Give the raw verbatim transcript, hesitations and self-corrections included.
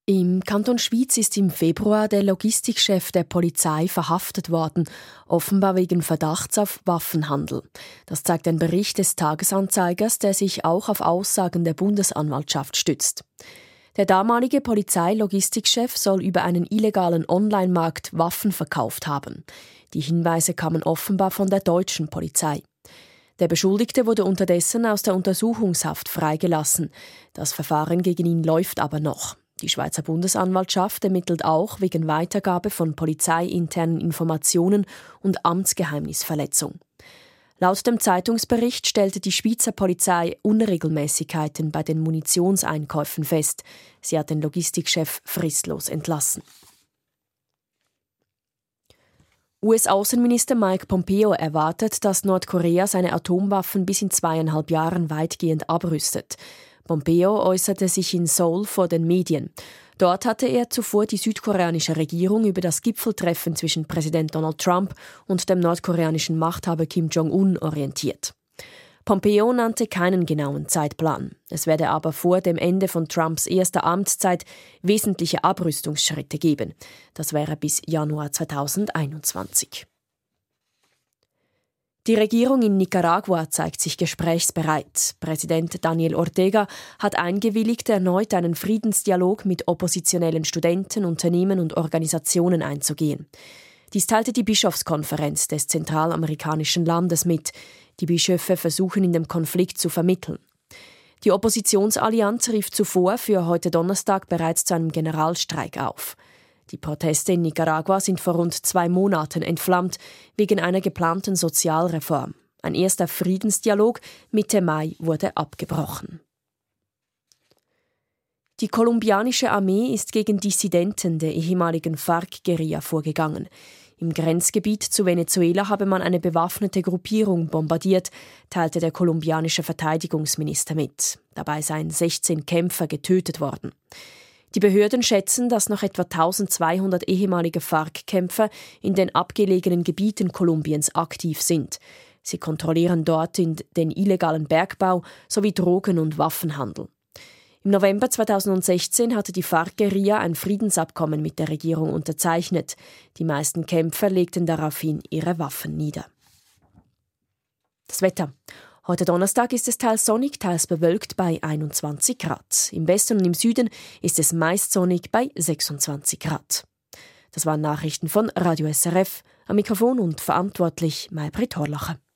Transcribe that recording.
Im Kanton Schwyz ist im Februar der Logistikchef der Polizei verhaftet worden, offenbar wegen Verdachts auf Waffenhandel. Das zeigt ein Bericht des Tagesanzeigers, der sich auch auf Aussagen der Bundesanwaltschaft stützt. Der damalige Polizeilogistikchef soll über einen illegalen Online-Markt Waffen verkauft haben. Die Hinweise kamen offenbar von der deutschen Polizei. Der Beschuldigte wurde unterdessen aus der Untersuchungshaft freigelassen. Das Verfahren gegen ihn läuft aber noch. Die Schweizer Bundesanwaltschaft ermittelt auch wegen Weitergabe von polizeiinternen Informationen und Amtsgeheimnisverletzung. Laut dem Zeitungsbericht stellte die Schweizer Polizei Unregelmäßigkeiten bei den Munitionseinkäufen fest. Sie hat den Logistikchef fristlos entlassen. U S-Außenminister Mike Pompeo erwartet, dass Nordkorea seine Atomwaffen bis in zweieinhalb Jahren weitgehend abrüstet. Pompeo äußerte sich in Seoul vor den Medien. Dort hatte er zuvor die südkoreanische Regierung über das Gipfeltreffen zwischen Präsident Donald Trump und dem nordkoreanischen Machthaber Kim Jong-un orientiert. Pompeo nannte keinen genauen Zeitplan. Es werde aber vor dem Ende von Trumps erster Amtszeit wesentliche Abrüstungsschritte geben. Das wäre bis Januar zweitausendeinundzwanzig. Die Regierung in Nicaragua zeigt sich gesprächsbereit. Präsident Daniel Ortega hat eingewilligt, erneut einen Friedensdialog mit oppositionellen Studenten, Unternehmen und Organisationen einzugehen. Dies teilte die Bischofskonferenz des zentralamerikanischen Landes mit. Die Bischöfe versuchen in dem Konflikt zu vermitteln. Die Oppositionsallianz rief zuvor für heute Donnerstag bereits zu einem Generalstreik auf. Die Proteste in Nicaragua sind vor rund zwei Monaten entflammt, wegen einer geplanten Sozialreform. Ein erster Friedensdialog Mitte Mai wurde abgebrochen. Die kolumbianische Armee ist gegen Dissidenten der ehemaligen FARC-Guerilla vorgegangen. Im Grenzgebiet zu Venezuela habe man eine bewaffnete Gruppierung bombardiert, teilte der kolumbianische Verteidigungsminister mit. Dabei seien sechzehn Kämpfer getötet worden. Die Behörden schätzen, dass noch etwa eintausendzweihundert ehemalige FARC-Kämpfer in den abgelegenen Gebieten Kolumbiens aktiv sind. Sie kontrollieren dort den illegalen Bergbau sowie Drogen- und Waffenhandel. Im November zweitausendsechzehn hatte die FARC-Guerilla ein Friedensabkommen mit der Regierung unterzeichnet. Die meisten Kämpfer legten daraufhin ihre Waffen nieder. Das Wetter. Heute Donnerstag ist es teils sonnig, teils bewölkt bei einundzwanzig Grad. Im Westen und im Süden ist es meist sonnig bei sechsundzwanzig Grad. Das waren Nachrichten von Radio S R F. Am Mikrofon und verantwortlich Maybrit Horlacher.